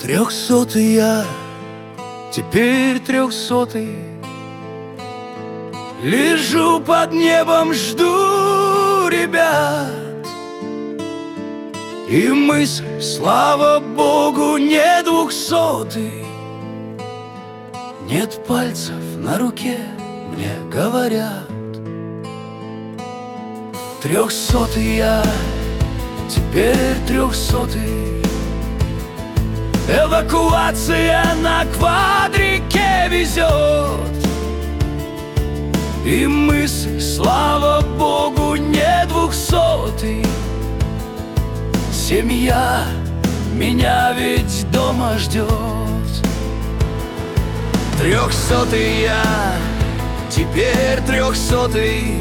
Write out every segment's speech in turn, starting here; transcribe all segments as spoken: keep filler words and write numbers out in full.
Трехсотый я, теперь трехсотый. Лежу под небом, жду ребят. И мысль, слава Богу, не двухсотый. Нет пальцев на руке, мне говорят. Трехсотый я, теперь трехсотый. Эвакуация на квадрике везет. И мысль, слава Богу, не двухсотый. Семья меня ведь дома ждет. Трехсотый я, теперь трехсотый.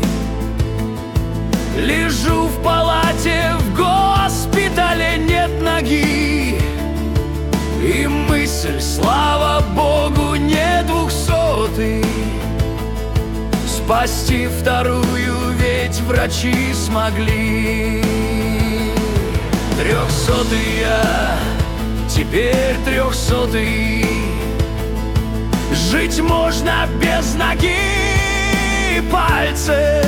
Лежу в палате, в госпитале нет ноги. И мысль, слава Богу, не двухсотый. Спасти вторую, ведь врачи смогли. Трехсотый я, теперь трехсотый. Жить можно без ноги и пальцев.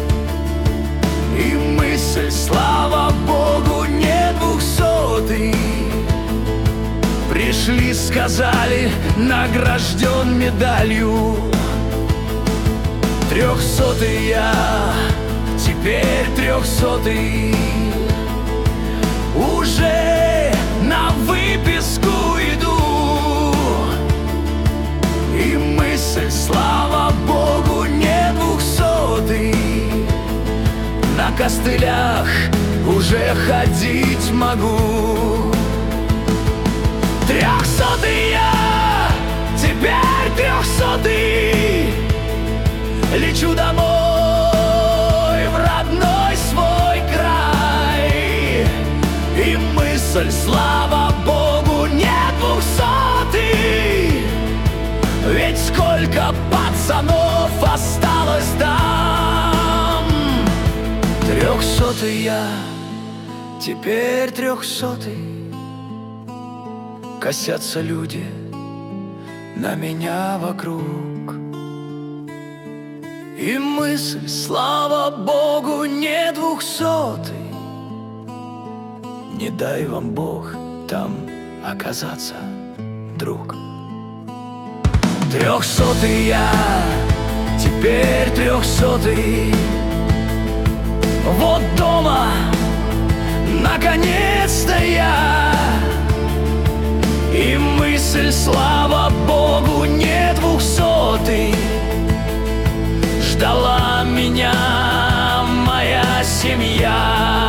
И мысль, слава Богу, не двухсотый. Пришли, сказали, награжден медалью. Трехсотый я, теперь трехсотый. Уже на выписку иду. И мысль, слава Богу, не двухсотый. На костылях уже ходить могу. Трехсотый я, теперь трехсотый. Лечу домой в родной свой край. И мысль, слава Богу, не двухсотый. Ведь сколько пацанов осталось там. Трехсотый я, теперь трехсотый. Косятся люди на меня вокруг. И мысль, слава Богу, не двухсотый. Не дай вам Бог там оказаться, друг. Трехсотый я, теперь трехсотый. Вот дома, наконец-то я. И мысль, слава Богу, не двухсотый. Ждала меня моя семья.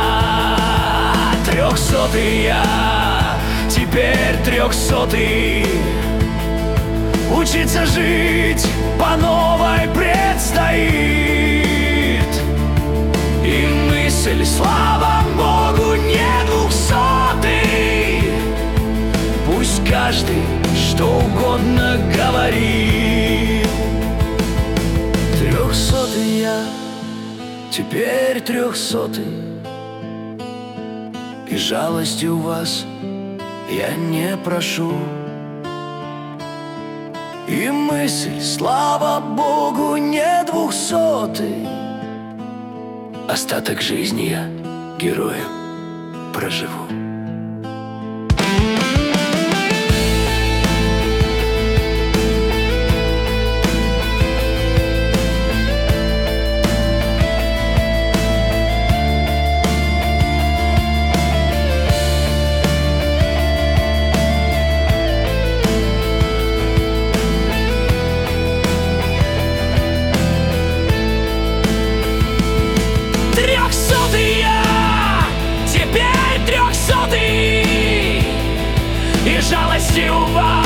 Трехсотый я, теперь трехсотый. Учиться жить по новой предстоит. И мысль, слава Богу, не двухсотый. Пусть каждый что угодно говорит. Трехсотый я, теперь трехсотый. И жалости у вас я не прошу. И мысль, слава Богу, не двухсотый. Остаток жизни я героем проживу. Трехсотый я, теперь трехсотый. И жалости у вас